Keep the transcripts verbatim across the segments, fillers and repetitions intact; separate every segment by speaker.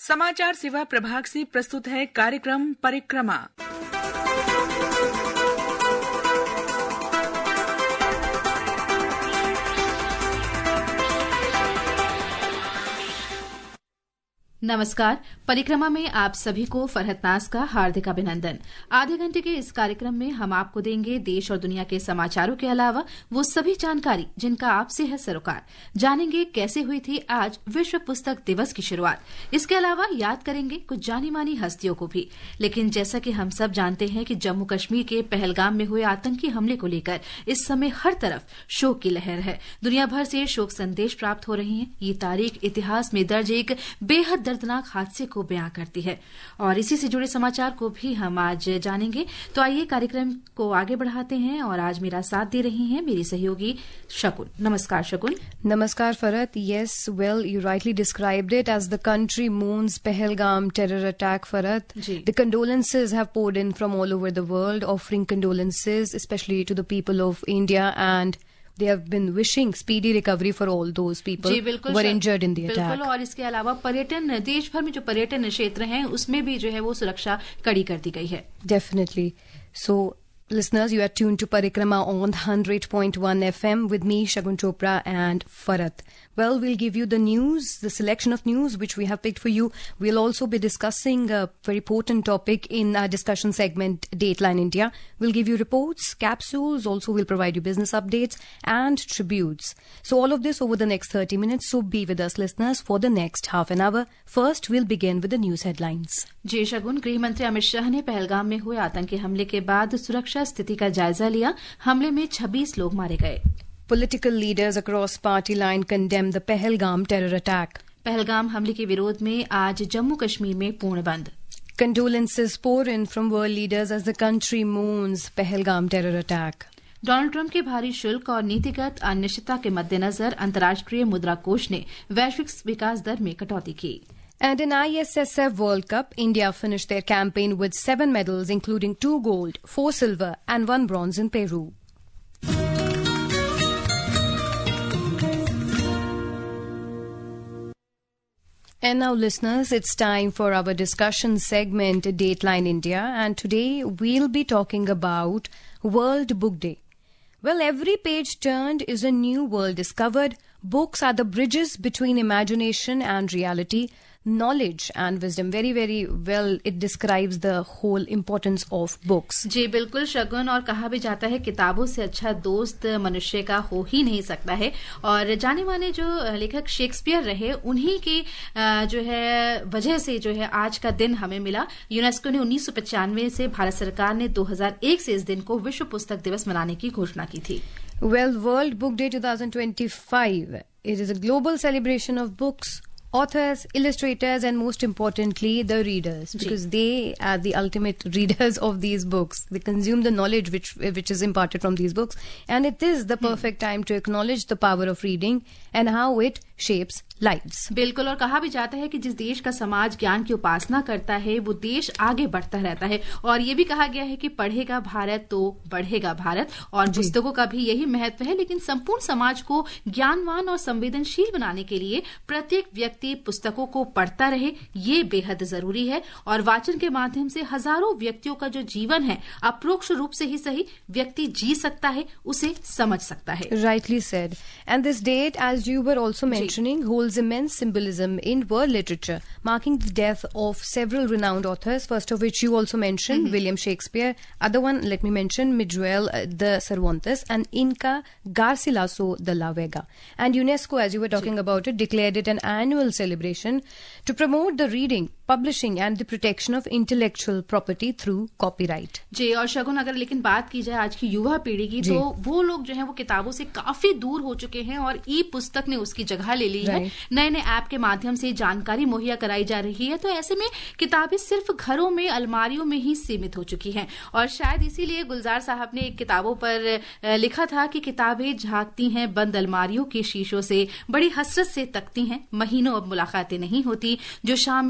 Speaker 1: समाचार सेवा प्रभाग से प्रस्तुत है कार्यक्रम परिक्रमा।
Speaker 2: नमस्कार। परिक्रमा में आप सभी को फरहत नाज का हार्दिक अभिनंदन। आधे घंटे के इस कार्यक्रम में हम आपको देंगे देश और दुनिया के समाचारों के अलावा वो सभी जानकारी जिनका आपसे है सरोकार। जानेंगे कैसे हुई थी आज विश्व पुस्तक दिवस की शुरुआत। इसके अलावा याद करेंगे कुछ जानी मानी हस्तियों को भी। लेकिन जैसा कि हम सब जानते हैं कि जम्मू कश्मीर के पहलगाम में हुए आतंकी हमले को लेकर इस समय हर तरफ शोक की लहर है। दुनिया भर से शोक संदेश प्राप्त हो रहे हैं। ये तारीख इतिहास में दर्ज एक बेहद दर्दनाक हादसे को बयां करती है और इसी से जुड़े समाचार को भी हम आज जानेंगे। तो आइए कार्यक्रम को आगे बढ़ाते हैं और आज मेरा साथ दे रही हैं मेरी सहयोगी शकुन। नमस्कार शकुन।
Speaker 3: नमस्कार Farhat. Yes, well, you rightly described it as the country mourns Pahalgam terror attack, Farhat. The condolences have poured in from all over the world, offering condolences especially to the people of India, and they have been wishing speedy recovery for all those people who were injured in the attack.
Speaker 2: बिल्कुल। और इसके अलावा पर्यटन, देश भर में जो पर्यटन क्षेत्र हैं उसमें भी जो है वो सुरक्षा कड़ी कर दी गई है।
Speaker 3: Definitely. So, listeners, you are tuned to Parikrama on one hundred point one F M with me, Shagun Chopra, and Farhat. Well, we'll give you the news, the selection of news which we have picked for you. We'll also be discussing a very important topic in our discussion segment, Dateline India. We'll give you reports, capsules, also we'll provide you business updates and tributes. So all of this over the next thirty minutes. So be with us, listeners, for the next half an hour. First, we'll begin with the news headlines.
Speaker 2: जी शगुन, गृह मंत्री अमित शाह ने पहलगाम में हुए आतंकी हमले के बाद सुरक्षा स्थिति का जायजा लिया। हमले में छब्बीस लोग मारे गए।
Speaker 3: Political leaders across party line condemned the Pahalgam terror attack.
Speaker 2: Pahalgam हमले के विरोध में आज जम्मू कश्मीर में पूर्ण बंद।
Speaker 3: Condolences pour in from world leaders as the country mourns Pahalgam terror attack.
Speaker 2: Donald Trump के भारी शुल्क और नीतिगत अनिश्चितता के मद्देनजर अंतर्राष्ट्रीय मुद्रा कोष ने वैश्विक विकास दर में कटौती की।
Speaker 3: And in I S S F World Cup, India finished their campaign with seven medals, including two gold, four silver, and one bronze in Peru. And now, listeners, it's time for our discussion segment, Dateline India, and today we'll be talking about World Book Day. Well, every page turned is a new world discovered. Books are the bridges between imagination and reality, knowledge and wisdom. Very, very well it describes the whole importance of books.
Speaker 2: जी बिल्कुल शगुन। और कहा भी जाता है किताबों से अच्छा दोस्त मनुष्य का हो ही नहीं सकता है। और जाने माने जो लेखक शेक्सपियर रहे उन्हीं की जो है वजह से जो है आज का दिन हमें मिला। यूनेस्को ने उन्नीस सौ पचानवे से भारत सरकार ने दो हज़ार एक से इस दिन को विश्व पुस्तक दिवस मनाने की घोषणा की थी।
Speaker 3: Well, World Book Day twenty twenty-five. It is a global celebration of books, authors, illustrators, and most importantly, the readers, because they are the ultimate readers of these books. They consume the knowledge which which is imparted from these books, and it is the perfect time to acknowledge the power of reading and how it shapes lives.
Speaker 2: बिल्कुल। और कहा भी जाता है कि जिस देश का समाज ज्ञान की उपासना करता है वो देश आगे बढ़ता रहता है। और ये भी कहा गया है कि पढ़ेगा भारत तो बढ़ेगा भारत। और पुस्तकों का भी यही महत्व है। लेकिन संपूर्ण समाज को ज्ञानवान और संवेदनशील बनाने के लिए प्रत्येक व्यक्ति पुस्तकों को पढ़ता रहे, ये बेहद जरूरी है। और वाचन के माध्यम से हजारों व्यक्तियों का जो जीवन है अप्रोक्ष रूप से ही सही व्यक्ति जी सकता है, उसे समझ सकता है।
Speaker 3: Rightly said. And this date, as you were also mentioning, holds immense symbolism in world literature, marking the death of several renowned authors, first of which you also mentioned, mm-hmm. William Shakespeare. Other one, let me mention, Miguel uh, de Cervantes and Inca Garcilaso de la Vega. And UNESCO, as you were talking about it, declared it an annual celebration to promote the reading, publishing and the protection of intellectual property through copyright.
Speaker 2: जी। और शगुन, अगर लेकिन बात की जाए आज की युवा पीढ़ी की, तो वो लोग जो है वो किताबों से काफी दूर हो चुके हैं और ई पुस्तक ने उसकी जगह ले ली है। नए नए ऐप के माध्यम से जानकारी मुहैया कराई जा रही है। तो ऐसे में किताबें सिर्फ घरों में अलमारियों में ही सीमित हो चुकी हैं। और शायद इसीलिए गुलजार साहब ने किताबों पर लिखा था कि किताबें झांकती हैं बंद अलमारियों के शीशों से, बड़ी हसरत से तकती हैं, महीनों अब मुलाकातें नहीं होती, जो शामें उनकी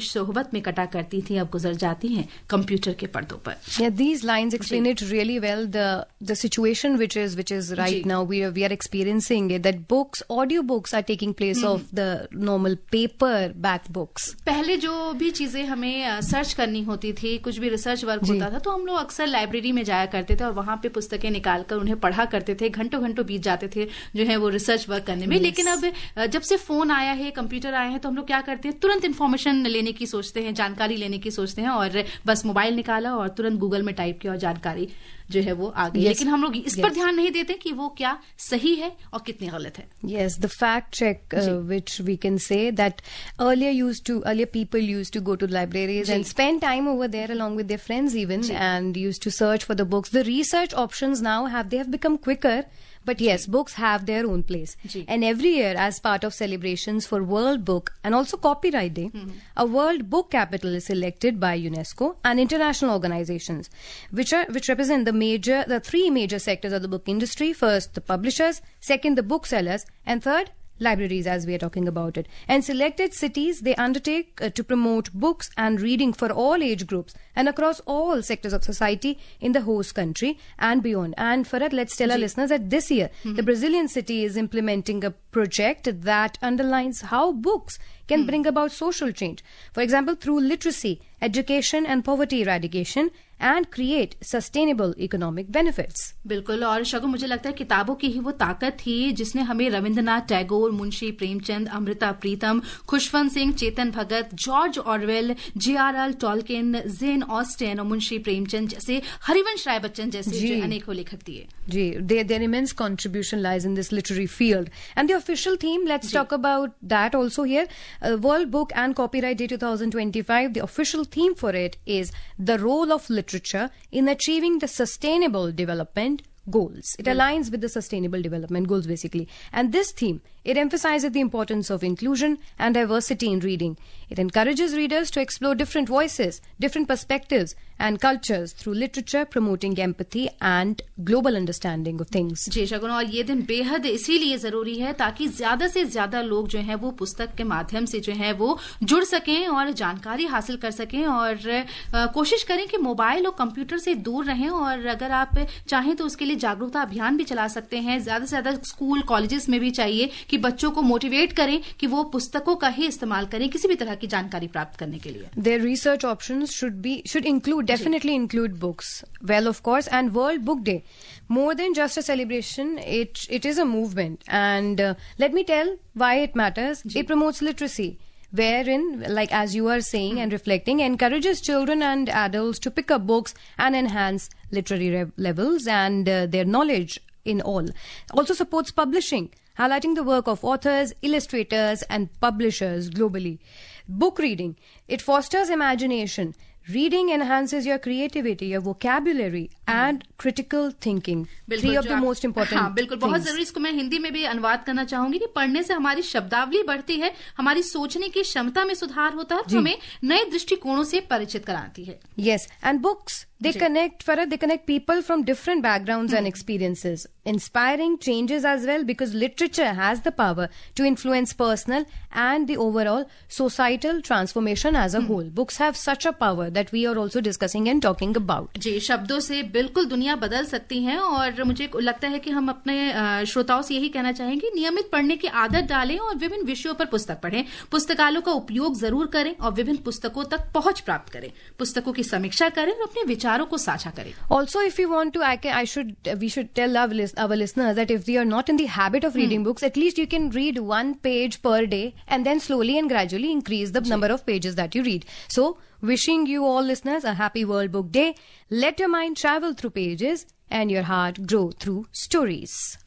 Speaker 2: सोहबत में कटा करती थी अब गुजर जाती हैं कंप्यूटर के पर्दों पर।
Speaker 3: Yeah, these lines explain it really well. The the situation which is which is right
Speaker 2: ji.
Speaker 3: now we are we are experiencing it, that books, audio books are taking place of the normal paper back books.
Speaker 2: पहले जो भी चीजें हमें search करनी होती थी, कुछ भी रिसर्च वर्क होता था, तो हम लोग अक्सर लाइब्रेरी में जाया करते थे और वहां पे पुस्तकें निकालकर उन्हें पढ़ा करते थे। घंटों घंटों बीत जाते थे जो है वो रिसर्च वर्क करने में। yes. लेकिन अब जब से फोन आया है, कंप्यूटर आया है, तो हम लोग क्या करते हैं, तुरंत इन्फॉर्मेशन लेने की सोचते हैं, जानकारी लेने की सोचते हैं और बस मोबाइल निकाला और तुरंत गूगल में टाइप किया और जानकारी जो है वो आ गई। yes. लेकिन हम लोग इस yes. पर ध्यान नहीं देते कि वो क्या सही है और कितनी गलत है।
Speaker 3: Yes, the fact check uh, which we can say that earlier used to earlier people used to go to libraries and spend time over there along with their friends even
Speaker 2: ji.
Speaker 3: and used to search for the books. The research options now have they have become quicker. But yes, books have their own place.
Speaker 2: Ji.
Speaker 3: And every year, as part of celebrations for World Book and also Copyright Day, mm-hmm. a World Book Capital is selected by UNESCO and international organizations, which are which represent the major, the three major sectors of the book industry. First, the publishers. Second, the booksellers. And third, libraries, as we are talking about it. And selected cities, they undertake uh, to promote books and reading for all age groups and across all sectors of society in the host country and beyond. And Farhat, let's tell our listeners that this year, mm-hmm. the Brazilian city is implementing a project that underlines how books can mm. bring about social change. For example, through literacy, education and poverty eradication, and create sustainable economic benefits.
Speaker 2: बिल्कुल। और शगु, मुझे लगता है किताबों की ही वो ताकत थी जिसने हमें Rabindranath Tagore, Munshi Premchand, Amrita Pritam, Khushwant Singh, Chetan Bhagat, George Orwell, J R L Tolkien, Jane Austen और मुंशी प्रेमचंद जैसे, हरिवंश राय बच्चन जैसे अनेकों लेखक दिए।
Speaker 3: जी, their, their immense contribution lies in this literary field. And the official theme, let's talk about that also here. Uh, World Book and Copyright Day twenty twenty-five, the official theme for it is the role of literature in achieving the sustainable development goals. It aligns with the sustainable development goals basically. And this theme, it emphasizes the importance of inclusion and diversity in reading. It encourages readers to explore different voices, different perspectives and cultures through literature, promoting empathy and global understanding of things.
Speaker 2: जी शगुन, और ये दिन बेहद इसीलिए जरूरी है ताकि ज्यादा से ज्यादा लोग जो हैं वो पुस्तक के माध्यम से जो है वो जुड़ सकें और जानकारी हासिल कर सकें और आ, कोशिश करें कि मोबाइल और कंप्यूटर से दूर रहें। और अगर आप चाहें तो उसके लिए जागरूकता अभियान भी चला सकते हैं। ज्यादा से ज्यादा स्कूल कॉलेजेस में भी चाहिए कि बच्चों को मोटिवेट करें कि वो पुस्तकों का ही इस्तेमाल करें किसी भी तरह की जानकारी प्राप्त करने के लिए।
Speaker 3: Their research options should be should include definitely include books. Well, of course, and World Book Day, more than just a celebration, it it is a movement. And uh, let me tell why it matters. Ji. It promotes literacy, wherein, like as you are saying mm. and reflecting, encourages children and adults to pick up books and enhance literary re- levels and uh, their knowledge in all. Also supports publishing, highlighting the work of authors, illustrators and publishers globally. Book reading, it fosters imagination. Reading enhances your creativity, your vocabulary and critical thinking. Three of the most important
Speaker 2: हाँ, बिल्कुल बहुत जरूरी। इसको मैं हिंदी में भी अनुवाद करना चाहूंगी कि पढ़ने से हमारी शब्दावली बढ़ती है, हमारी सोचने की क्षमता में सुधार होता है, हमें नए दृष्टिकोणों से परिचित कराती है।
Speaker 3: Yes, and books, they connect, Farah, they connect people from different backgrounds hmm. and experiences, inspiring changes as well, because literature has the power to influence personal and the overall societal transformation as a hmm. whole. Books have such a power that we are also discussing and talking about.
Speaker 2: जी, शब्दों से बिल्कुल दुनिया बदल सकती है और मुझे लगता है कि हम अपने श्रोताओं से यही कहना चाहेंगे, नियमित पढ़ने की आदत डालें और विभिन्न विषयों पर पुस्तक पढ़ें। पुस्तकालयों का उपयोग जरूर करें और विभिन्न पुस्तकों तक पहुंच प्राप्त करें। पुस्तकों की समीक्षा करें और अपने विचारों को साझा करें।
Speaker 3: Also, if you want to, I, can, I should, we should tell our, our listeners that if they are not in the habit of reading hmm. books, at least you can read one page per day and then slowly and gradually increase the number of pages that you read. So, wishing you all listeners a happy World Book Day. Let your mind travel through pages and your heart grow through stories.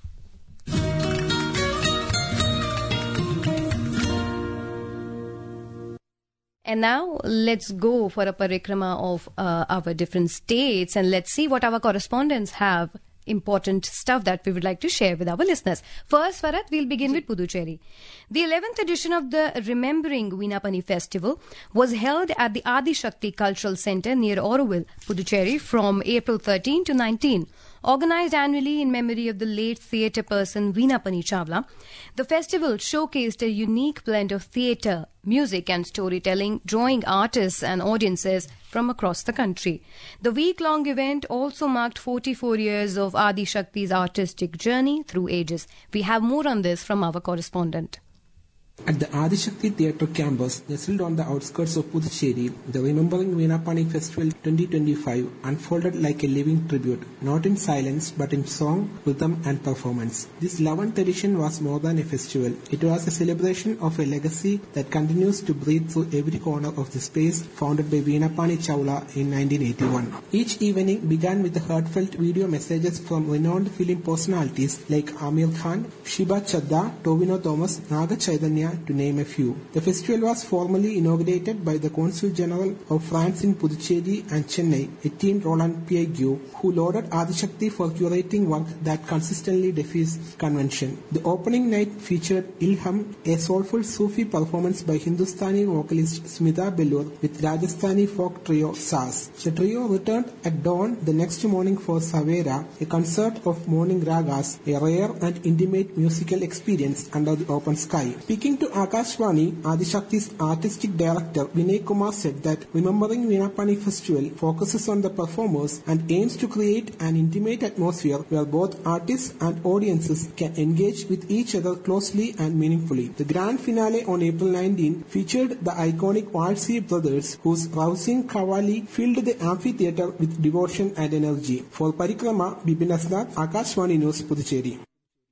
Speaker 3: And now let's go for a parikrama of uh, our different states and let's see what our correspondents have important stuff that we would like to share with our listeners. First, Farhat, we'll begin with Puducherry. The eleventh edition of the Remembering Veena Festival was held at the Adi Shakti Cultural Centre near Auroville, Puducherry from April thirteenth to nineteenth. Organized annually in memory of the late theatre person Veena Pani Chawla, the festival showcased a unique blend of theatre, music and storytelling, drawing artists and audiences from across the country. The week-long event also marked forty-four years of Adi Shakti's artistic journey through ages. We have more on this from our correspondent.
Speaker 4: At the Adi Shakti Theatre campus, nestled on the outskirts of Puducherry, the Remembering Veena Pani Festival twenty twenty-five unfolded like a living tribute, not in silence but in song, rhythm and performance. This eleventh edition was more than a festival. It was a celebration of a legacy that continues to breathe through every corner of the space founded by Veena Pani Chawla in nineteen eighty-one. Each evening began with the heartfelt video messages from renowned film personalities like Amir Khan, Shiba Chadda, Tovino Thomas, Naga Chaitanya, to name a few. The festival was formally inaugurated by the Consul General of France in Puducherry and Chennai, esteemed Roland Piegue, who lauded Adi Shakti for curating work that consistently defies convention. The opening night featured Ilham, a soulful Sufi performance by Hindustani vocalist Smita Bellur with Rajasthani folk trio Saas. The trio returned at dawn the next morning for Savera, a concert of morning ragas, a rare and intimate musical experience under the open sky. Speaking to Akashvani, Adi Shakti's artistic director Vinay Kumar said that Remembering Veena Pani Festival focuses on the performers and aims to create an intimate atmosphere where both artists and audiences can engage with each other closely and meaningfully. The grand finale on April nineteenth featured the iconic Walsi brothers, whose rousing Qawwali filled the amphitheatre with devotion and energy. For Parikrama, Bipin Asnath, Akashvani News, Puducherry.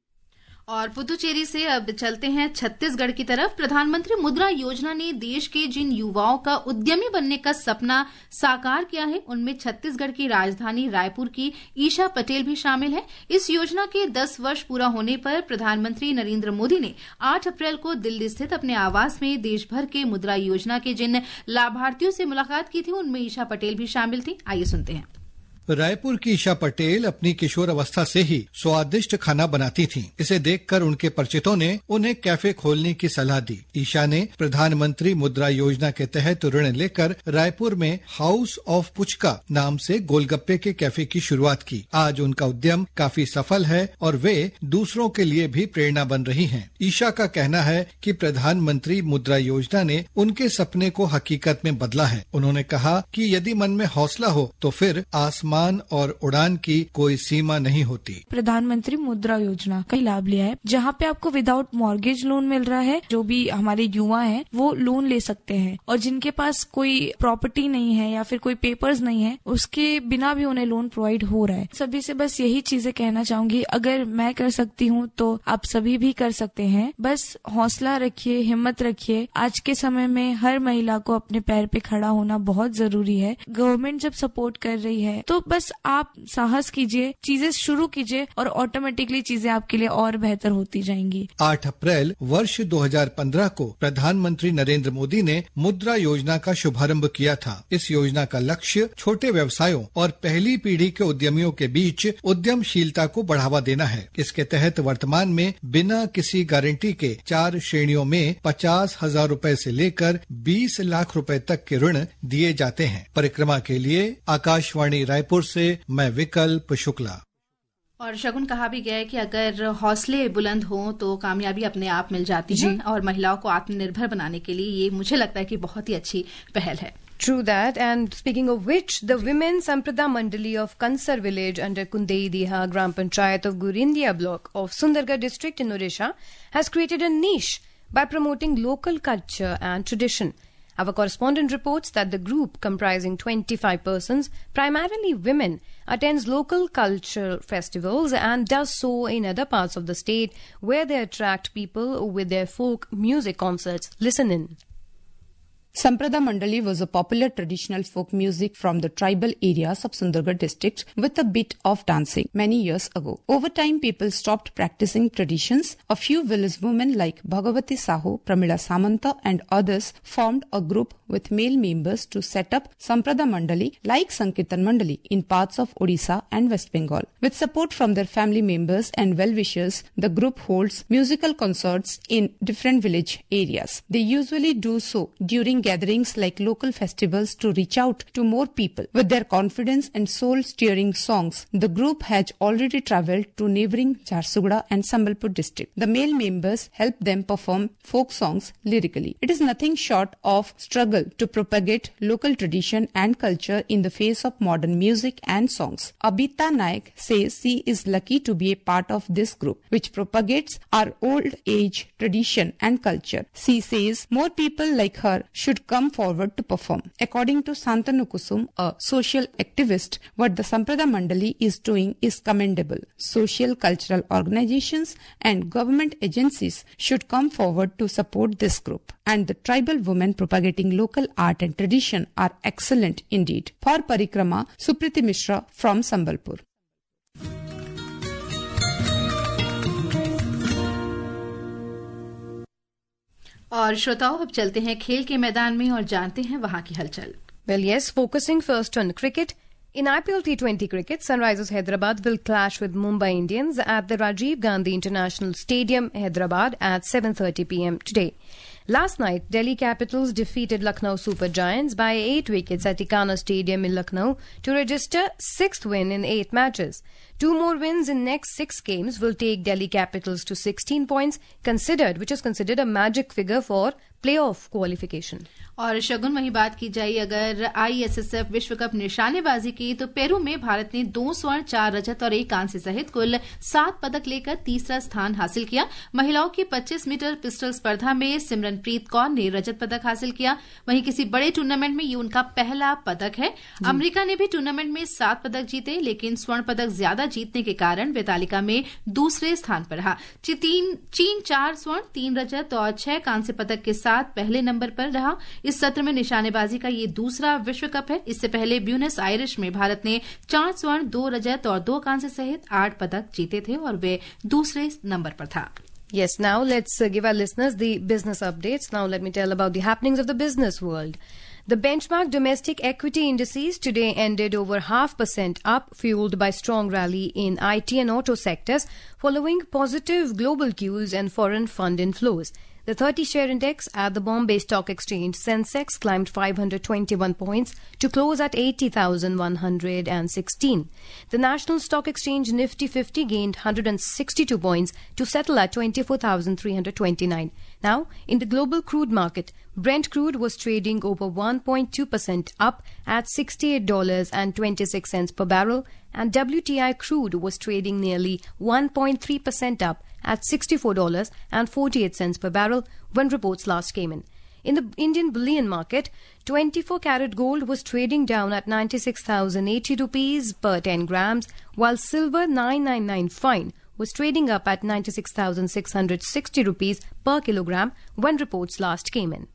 Speaker 2: और पुदुचेरी से अब चलते हैं छत्तीसगढ़ की तरफ। प्रधानमंत्री मुद्रा योजना ने देश के जिन युवाओं का उद्यमी बनने का सपना साकार किया है, उनमें छत्तीसगढ़ की राजधानी रायपुर की ईशा पटेल भी शामिल है। इस योजना के दस वर्ष पूरा होने पर प्रधानमंत्री नरेंद्र मोदी ने आठ अप्रैल को दिल्ली स्थित अपने आवास में देश भर के मुद्रा योजना के जिन लाभार्थियों से मुलाकात की थी, उनमें ईशा पटेल भी शामिल थी। आइए सुनते हैं।
Speaker 5: रायपुर की ईशा पटेल अपनी किशोर अवस्था से ही स्वादिष्ट खाना बनाती थीं। इसे देखकर उनके परिचितों ने उन्हें कैफे खोलने की सलाह दी। ईशा ने प्रधानमंत्री मुद्रा योजना के तहत ऋण लेकर रायपुर में हाउस ऑफ पुचका नाम से गोलगप्पे के कैफे की शुरुआत की। आज उनका उद्यम काफी सफल है और वे दूसरों के लिए भी प्रेरणा बन रही हैं। ईशा का कहना है कि प्रधानमंत्री मुद्रा योजना ने उनके सपने को हकीकत में बदला है। उन्होंने कहा कि यदि मन में हौसला हो तो फिर आसमान और उड़ान की कोई सीमा नहीं होती।
Speaker 6: प्रधानमंत्री मुद्रा योजना का लाभ लिया है, जहाँ पे आपको विदाउट मॉर्गेज लोन मिल रहा है। जो भी हमारे युवा हैं वो लोन ले सकते हैं, और जिनके पास कोई प्रॉपर्टी नहीं है या फिर कोई पेपर्स नहीं है, उसके बिना भी उन्हें लोन प्रोवाइड हो रहा है। सभी से बस यही चीजें कहना चाहूंगी, अगर मैं कर सकती हूँ तो आप सभी भी कर सकते हैं। बस हौसला रखिए, हिम्मत रखिए। आज के समय में हर महिला को अपने पैर पे खड़ा होना बहुत जरूरी है। गवर्नमेंट जब सपोर्ट कर रही है तो बस आप साहस कीजिए, चीजें शुरू कीजिए और ऑटोमेटिकली चीजें आपके लिए और बेहतर होती जाएंगी।
Speaker 5: आठ अप्रैल वर्ष दो हज़ार पंद्रह को प्रधानमंत्री नरेंद्र मोदी ने मुद्रा योजना का शुभारंभ किया था। इस योजना का लक्ष्य छोटे व्यवसायों और पहली पीढ़ी के उद्यमियों के बीच उद्यमशीलता को बढ़ावा देना है। इसके तहत वर्तमान में बिना किसी गारंटी के चार श्रेणियों में पचास हजार रूपए से लेकर बीस लाख रुपए तक के ऋण दिए जाते हैं। परिक्रमा के लिए आकाशवाणी रायपुर से मैं विकल्प शुक्ला।
Speaker 2: और शगुन कहा भी गया है कि अगर हौसले बुलंद हों तो कामयाबी अपने आप मिल जाती है, और महिलाओं को आत्मनिर्भर बनाने के लिए ये मुझे लगता है कि बहुत ही अच्छी पहल है।
Speaker 3: True that. And speaking of which, the Women Samprada Mandali of Kansar village under Kundei Diha Gram Panchayat of Gurindia block of Sundargarh district in Odisha has created a niche by promoting local culture and tradition. Our correspondent reports that the group, comprising twenty-five persons, primarily women, attends local cultural festivals and does so in other parts of the state where they attract people with their folk music concerts. Listen in.
Speaker 7: Samprada Mandali was a popular traditional folk music from the tribal areas of Sundargarh district with a bit of dancing many years ago. Over time, people stopped practicing traditions. A few village women like Bhagavati Sahu, Pramila Samanta and others formed a group with male members to set up Samprada Mandali like Sankirtan Mandali in parts of Odisha and West Bengal. With support from their family members and well-wishers, the group holds musical concerts in different village areas. They usually do so during gatherings like local festivals to reach out to more people. With their confidence and soul-stirring songs, the group has already travelled to neighbouring Jharsuguda and Sambalpur district. The male members help them perform folk songs lyrically. It is nothing short of struggle to propagate local tradition and culture in the face of modern music and songs. Abita Naik says she is lucky to be a part of this group, which propagates our old age tradition and culture. She says more people like her should come forward to perform. According to Santanu Kusum, a social activist, what the Samprada Mandali is doing is commendable. Social cultural organizations and government agencies should come forward to support this group. And the tribal women propagating local art and tradition are excellent indeed. For Parikrama, Supriti Mishra from Sambalpur.
Speaker 2: और श्रोताओं, अब चलते हैं खेल के मैदान में और जानते हैं वहां की हलचल.
Speaker 3: Well, yes, focusing first on cricket. In I P L T twenty cricket, Sunrisers Hyderabad will clash with Mumbai Indians at the Rajiv Gandhi International Stadium, Hyderabad at seven thirty p m today. Last night, Delhi Capitals defeated Lucknow Super Giants by eight wickets at Ikana Stadium in Lucknow to register sixth win in eight matches. Two more wins in next six games will take Delhi Capitals to sixteen points, considered, which is considered a magic figure for playoff qualification.
Speaker 2: और शगुन, वही बात की जाए अगर I S S F विश्व cup निशानेबाजी की, तो पेरू में भारत ने दो स्वर्ण, चार रजत और एक कांस्य सहित कुल सात पदक लेकर तीसरा स्थान हासिल किया. महिलाओं की पच्चीस मीटर पिस्टल स्पर्धा में सिमरनप्रीत कौर ने रजत पदक हासिल किया. वहीं किसी बड़े टूर्नामेंट में ये उनका पहला पदक है. अमेरिका ने भी टूर्नामेंट में सात पदक जीते, लेकिन स्वर्ण पदक ज्यादा जीतने के कारण वे तालिका में दूसरे स्थान पर रहा. चीन चार स्वर्ण, तीन रजत और छह कांस्य पदक के साथ पहले नंबर पर रहा. इस सत्र में निशानेबाजी का ये दूसरा विश्व कप है. इससे पहले ब्यूनस आयरिश में भारत ने चार स्वर्ण, दो रजत और दो कांस्य सहित आठ पदक जीते थे और वे दूसरे नंबर पर था.
Speaker 3: Yes, now let's uh, give our listeners the business updates. Now let me tell about the happenings of the business world. The benchmark domestic equity indices today ended over half percent up, fueled by strong rally in I T and auto sectors, following positive global cues and foreign fund inflows. The thirty share index at the Bombay Stock Exchange Sensex climbed five hundred twenty-one points to close at eighty thousand one hundred sixteen. The National Stock Exchange Nifty fifty gained one hundred sixty-two points to settle at twenty-four thousand three hundred twenty-nine. Now, in the global crude market, Brent crude was trading over one point two percent up at sixty-eight dollars and twenty-six cents per barrel, and W T I crude was trading nearly one point three percent up at sixty-four dollars and forty-eight cents per barrel when reports last came in. In the Indian bullion market, twenty-four carat gold was trading down at ninety-six thousand eighty rupees per ten grams, while silver nine ninety-nine fine was trading up at ninety-six thousand six hundred sixty rupees per kilogram when reports last came in.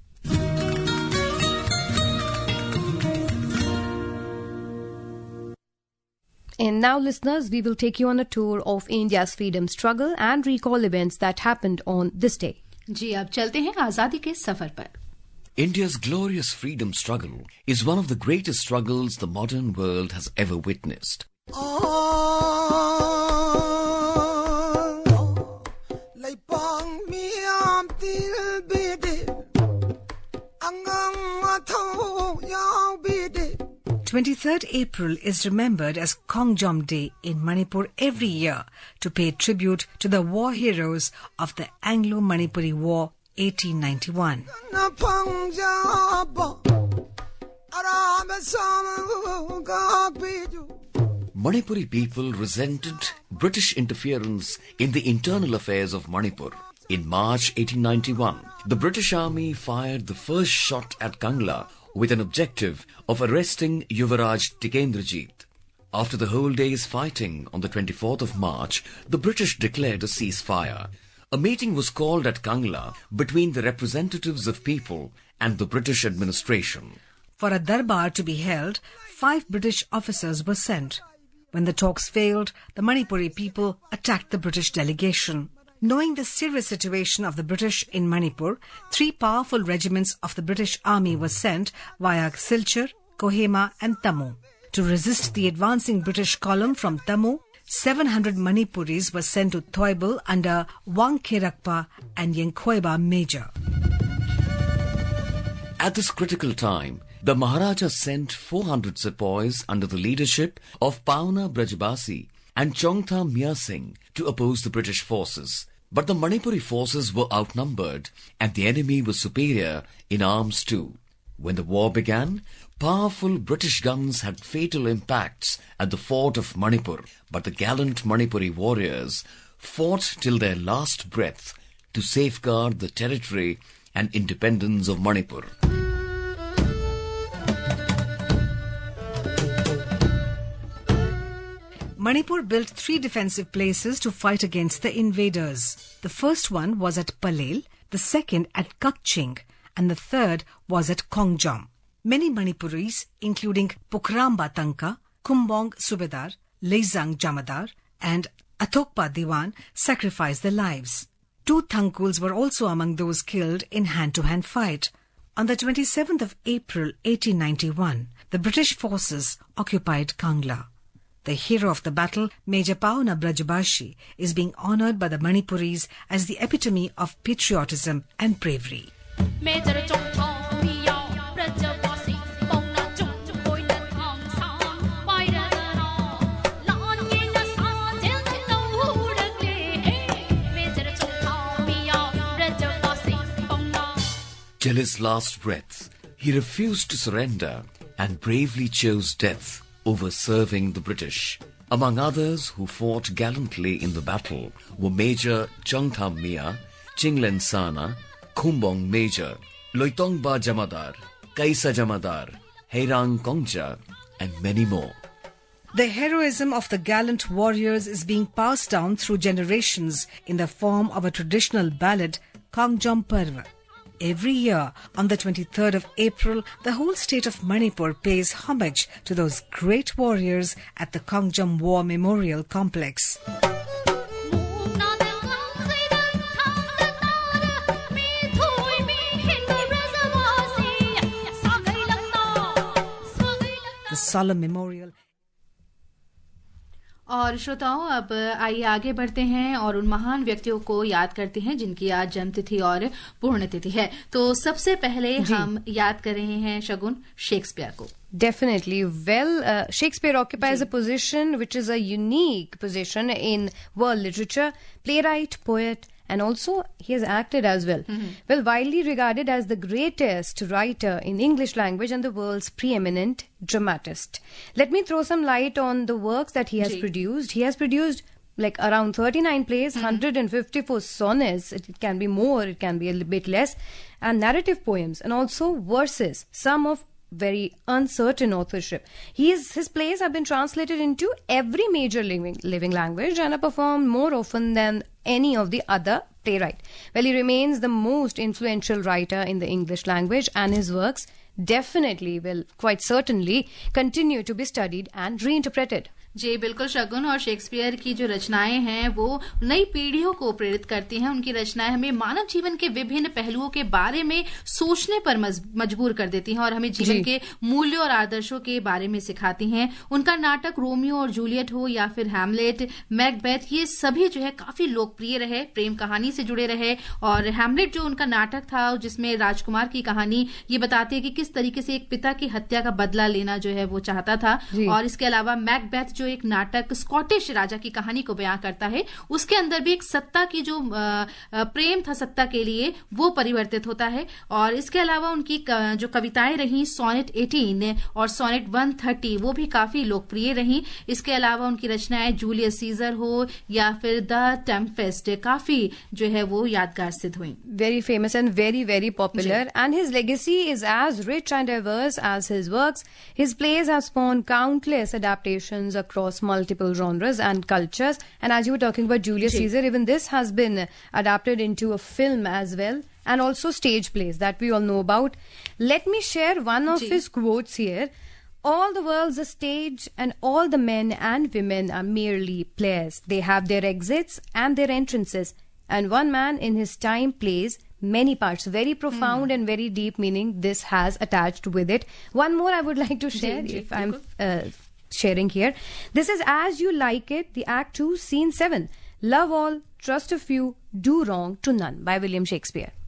Speaker 3: And now, listeners, we will take you on a tour of India's freedom struggle and recall events that happened on this day.
Speaker 2: जी, अब चलते हैं आजादी के सफर पर.
Speaker 8: India's glorious freedom struggle is one of the greatest struggles the modern world has ever witnessed.
Speaker 9: twenty-third April is remembered as Kongjom Day in Manipur every year to pay tribute to the war heroes of the Anglo-Manipuri War eighteen ninety-one.
Speaker 8: Manipuri people resented British interference in the internal affairs of Manipur. In March eighteen ninety-one, the British Army fired the first shot at Kangla with an objective of arresting Yuvraj Tikendrajit. After the whole day's fighting on the twenty-fourth of March, the British declared a ceasefire. A meeting was called at Kangla between the representatives of people and the British administration.
Speaker 9: For a darbar to be held, five British officers were sent. When the talks failed, the Manipuri people attacked the British delegation. Knowing the serious situation of the British in Manipur, three powerful regiments of the British Army were sent via Silchar, Kohima and Tamil. To resist the advancing British column from Tamil, seven hundred Manipuris were sent to Thoibal under Wang Kherakpa and Yenkhoiba Major.
Speaker 8: At this critical time, the Maharaja sent four hundred sepoys under the leadership of Pauna Brajbasi and Chongtham Mia Singh to oppose the British forces. But the Manipuri forces were outnumbered and the enemy was superior in arms too. When the war began, powerful British guns had fatal impacts at the fort of Manipur, but the gallant Manipuri warriors fought till their last breath to safeguard the territory and independence of Manipur.
Speaker 9: Manipur built three defensive places to fight against the invaders. The first one was at Palel, the second at Kakching, and the third was at Kongjam. Many Manipuris, including Pukramba Tanka, Kumbong Subedar, Leizang Jamadar, and Athokpa Diwan, sacrificed their lives. Two Thankuls were also among those killed in hand-to-hand fight. On the twenty-seventh of April eighteen ninety-one, the British forces occupied Kangla. The hero of the battle, Major Pauna Brajbashi, is being honoured by the Manipuris as the epitome of patriotism and bravery.
Speaker 8: Till his last breath, he refused to surrender and bravely chose death over serving the British. Among others who fought gallantly in the battle were Major Chongtham Mia, Chinglen Sana, Kumbong Major, Loitongba Jamadar, Kaisa Jamadar, Heirang Kongja, and many more.
Speaker 9: The heroism of the gallant warriors is being passed down through generations in the form of a traditional ballad, Kongjam Parva. Every year, on the twenty-third of April, the whole state of Manipur pays homage to those great warriors at the Kongjam War Memorial Complex. The solemn memorial.
Speaker 2: और श्रोताओं, अब आइए आगे बढ़ते हैं और उन महान व्यक्तियों को याद करते हैं जिनकी आज जन्मतिथि और पुण्यतिथि है। तो सबसे पहले हम याद कर रहे हैं शगुन शेक्सपियर को।
Speaker 3: Definitely. Well, uh, Shakespeare occupies a position which is a unique position in world literature. Playwright, poet, and also he has acted as well. Mm-hmm. Well, widely regarded as the greatest writer in English language and the world's preeminent dramatist. Let me throw some light on the works that he has Gee. produced. He has produced like around thirty-nine plays, mm-hmm. one hundred fifty-four sonnets, it, it can be more, it can be a little bit less, and narrative poems, and also verses, some of very uncertain authorship. He is, his plays have been translated into every major living, living language and are performed more often than any of the other playwright. Well, he remains the most influential writer in the English language, and his works definitely will quite certainly continue to be studied and reinterpreted.
Speaker 2: जी बिल्कुल शगुन, और Shakespeare की जो रचनाएं हैं वो नई पीढ़ियों को प्रेरित करती हैं। उनकी रचनाएं हमें मानव जीवन के विभिन्न पहलुओं के बारे में सोचने पर मजबूर कर देती हैं और हमें जीवन के मूल्यों और आदर्शों के बारे में सिखाती हैं। उनका नाटक रोमियो और जूलियट हो या फिर हैमलेट, मैकबेथ, ये सभी जो है काफी लोकप्रिय रहे, प्रेम कहानी से जुड़े रहे। और हैमलेट जो उनका नाटक था जिसमें राजकुमार की कहानी ये बताती है कि किस तरीके से एक पिता की हत्या का बदला लेना जो है वो चाहता था। और इसके अलावा मैकबेथ जो एक नाटक स्कॉटिश राजा की कहानी को बयां करता है, उसके अंदर भी एक सत्ता की जो प्रेम था सत्ता के लिए वो परिवर्तित होता है। और इसके अलावा उनकी जो कविताएं रही सोनेट अठारह और सोनेट एक सौ तीस वो भी काफी लोकप्रिय रही। इसके अलावा उनकी रचनाएं जूलियस सीजर हो या फिर द टेम्पेस्ट काफी जो है वो यादगार सिद्ध हुई।
Speaker 3: Very famous and very very popular, and his legacy is as rich and diverse as his works. His plays have spawned countless adaptations across multiple genres and cultures. And as you were talking about Julius Gee. Caesar, even this has been adapted into a film as well, and also stage plays that we all know about. Let me share one of Gee. his quotes here. All the world's a stage and all the men and women are merely players. They have their exits and their entrances, and one man in his time plays many parts. Very profound mm. and very deep meaning this has attached with it. One more I would like to share Gee, if Gee, I'm uh, sharing here. This is As You Like It, the Act two, Scene seven. Love all, trust a few, do wrong to none, by William Shakespeare.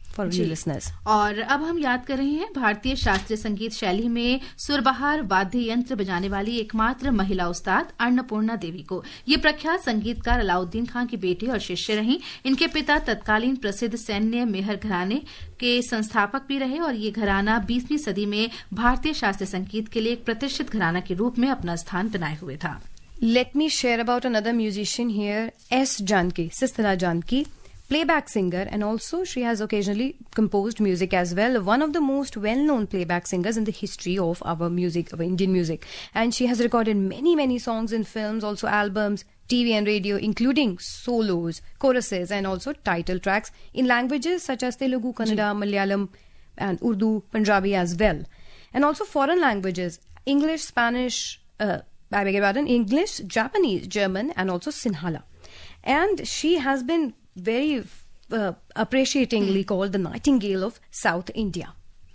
Speaker 3: for you listeners.
Speaker 2: और अब हम याद कर रहे हैं भारतीय शास्त्रीय संगीत शैली में सुरबहार वाद्य यंत्र बजाने वाली एकमात्र महिला उस्ताद अन्नपूर्णा देवी को। ये प्रख्यात संगीतकार अलाउद्दीन खां की बेटी और शिष्य रहीं। इनके पिता तत्कालीन प्रसिद्ध सैन्य मेहर घराने के संस्थापक भी रहे और ये घराना बीसवीं सदी में भारतीय शास्त्रीय संगीत के लिए एक प्रतिष्ठित घराना के रूप में अपना स्थान बनाए हुए था।
Speaker 3: Let me share about another musician here, S. Janki, Sistara Janki, playback singer, and also she has occasionally composed music as well. One of the most well-known playback singers in the history of our music, of Indian music. And she has recorded many, many songs in films, also albums, T V and radio, including solos, choruses, and also title tracks in languages such as Telugu, Kannada, Malayalam, and Urdu, Punjabi as well. And also foreign languages, English, Spanish, uh, I beg your pardon, English, Japanese, German, and also Sinhala. And she has been very uh, appreciatingly called the Nightingale of South India.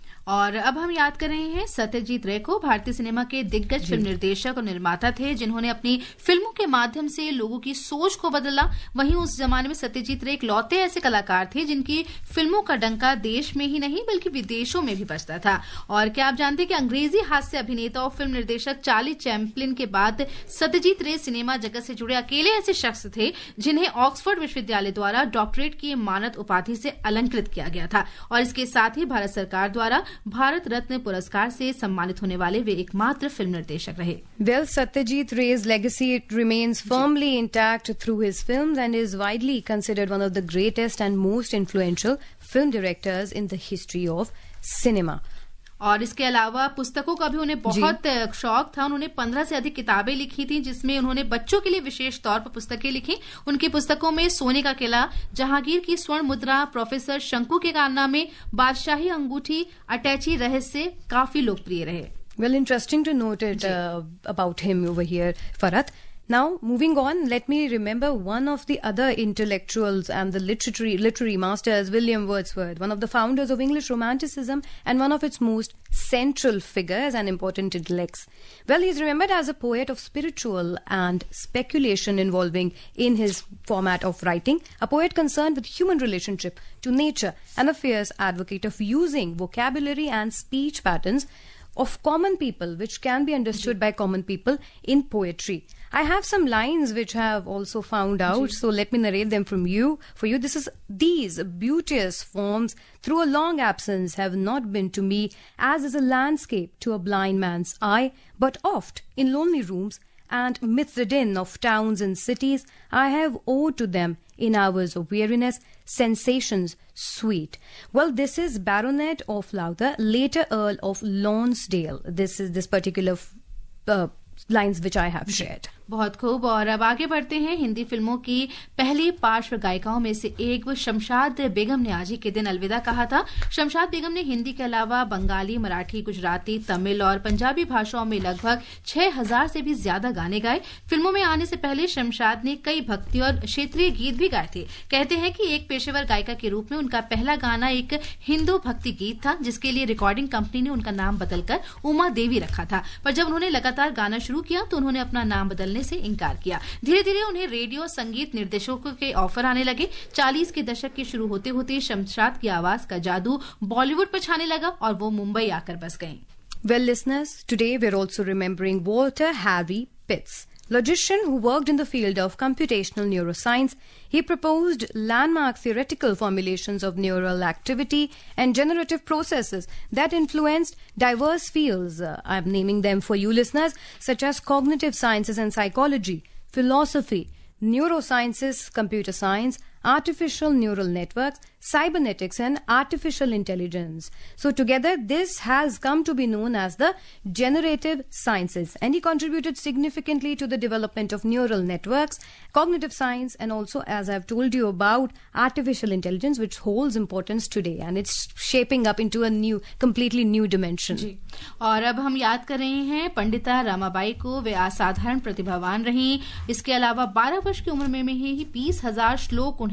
Speaker 2: और अब हम याद कर रहे हैं सत्यजीत रे को। भारतीय सिनेमा के दिग्गज फिल्म निर्देशक और निर्माता थे जिन्होंने अपनी फिल्मों के माध्यम से लोगों की सोच को बदला। वहीं उस जमाने में सत्यजीत रे इकलौते ऐसे कलाकार थे जिनकी फिल्मों का डंका देश में ही नहीं बल्कि विदेशों में भी बजता था। और क्या आप जानते हैं कि अंग्रेजी हास्य अभिनेता और फिल्म निर्देशक चार्ली चैपलिन के बाद सत्यजीत रे सिनेमा जगत से जुड़े अकेले ऐसे शख्स थे जिन्हें ऑक्सफोर्ड विश्वविद्यालय द्वारा डॉक्टरेट की मानद उपाधि से अलंकृत किया गया था। और इसके साथ ही भारत सरकार द्वारा भारत रत्न पुरस्कार से सम्मानित होने वाले वे एकमात्र फिल्म निर्देशक रहे।
Speaker 3: Well, Satyajit Ray's legacy it remains firmly intact through his films and is widely considered one of the greatest and most influential film directors in the history of cinema.
Speaker 2: और इसके अलावा पुस्तकों का भी उन्हें बहुत शौक था। उन्होंने पंद्रह से अधिक किताबें लिखी थी जिसमें उन्होंने बच्चों के लिए विशेष तौर पर पुस्तकें लिखी। उनकी पुस्तकों में सोने का किला, जहांगीर की स्वर्ण मुद्रा, प्रोफेसर शंकु के कारनामे, बादशाही अंगूठी, अटैची रहस्य काफी लोकप्रिय रहे।
Speaker 3: Well, interesting to note it uh, about him over here, Farat. Now, moving on, let me remember one of the other intellectuals and the literary literary masters, William Wordsworth, one of the founders of English Romanticism and one of its most central figures and important intellects. Well, he's remembered as a poet of spiritual and speculation involving in his format of writing, a poet concerned with human relationship to nature and a fierce advocate of using vocabulary and speech patterns of common people which can be understood by common people in poetry. I have some lines which I have also found out, so let me narrate them from you. For you, this is, these beauteous forms through a long absence have not been to me as is a landscape to a blind man's eye, but oft in lonely rooms and midst the din of towns and cities, I have owed to them in hours of weariness sensations sweet. Well, this is Baronet of Lowther, later Earl of Lonsdale. This is this particular uh, lines which I have shared.
Speaker 2: बहुत खूब। और अब आगे बढ़ते हैं। हिंदी फिल्मों की पहली पार्श्व गायिकाओं में से एक शमशाद बेगम ने आज ही के दिन अलविदा कहा था। शमशाद बेगम ने हिंदी के अलावा बंगाली, मराठी, गुजराती, तमिल और पंजाबी भाषाओं में लगभग छह हजार से भी ज्यादा गाने गाए। फिल्मों में आने से पहले शमशाद ने कई भक्ति और क्षेत्रीय गीत भी गाए थे। कहते हैं कि एक पेशेवर गायिका के रूप में उनका पहला गाना एक हिंदू भक्ति गीत था जिसके लिए रिकॉर्डिंग कंपनी ने उनका नाम बदलकर उमा देवी रखा था। पर जब उन्होंने लगातार गाना शुरू किया तो उन्होंने अपना नाम बदलने से इनकार किया। धीरे धीरे उन्हें रेडियो संगीत निर्देशकों के ऑफर आने लगे। चालीस के दशक के शुरू होते होते शमशाद की आवाज का जादू बॉलीवुड पर छाने लगा और वो मुंबई आकर बस गईं।
Speaker 3: Well, listeners, today we're also remembering Walter Harry Pitts, logician who worked in the field of computational neuroscience. He proposed landmark theoretical formulations of neural activity and generative processes that influenced diverse fields. Uh, I'm naming them for you listeners, such as cognitive sciences and psychology, philosophy, neurosciences, computer science, artificial neural networks, cybernetics and artificial intelligence. So together this has come to be known as the generative sciences, and he contributed significantly to the development of neural networks, cognitive science and also, as I've told you, about artificial intelligence, which holds importance today and it's shaping up into a new, completely new dimension.
Speaker 2: जी। और अब हम याद कर रहे हैं पंडिता रामाबाई को। वे असाधारण प्रतिभावान रहीं। इसके अलावा बारह वर्ष की उम्र में ही बीस हजार श्लोक उन्हें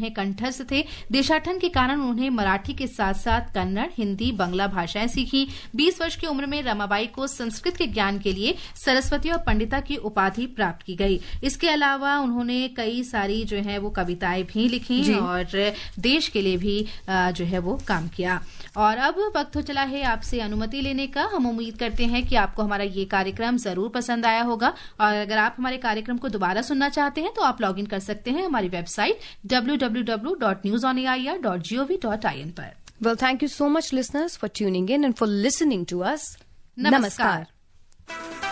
Speaker 2: उन्हें कंठस्थ थे। देशाटन के कारण उन्हें मराठी के साथ साथ कन्नड़, हिंदी, बंगला भाषाएं सीखी। बीस वर्ष की उम्र में रमाबाई को संस्कृत के ज्ञान के लिए सरस्वती और पंडिता की उपाधि प्राप्त की गई। इसके अलावा उन्होंने कई सारी जो है वो कविताएं भी लिखी और देश के लिए भी जो है वो काम किया। और अब वक्त हो चला है आपसे अनुमति लेने का। हम उम्मीद करते हैं कि आपको हमारा ये कार्यक्रम जरूर पसंद आया होगा और अगर आप हमारे कार्यक्रम को दोबारा सुनना चाहते हैं तो आप लॉग इन कर सकते हैं हमारी website W W W dot news on A I R dot G O V dot I N पर।
Speaker 3: Well, thank you so much, listeners, for tuning in and for listening to us.
Speaker 2: Namaskar. Namaskar.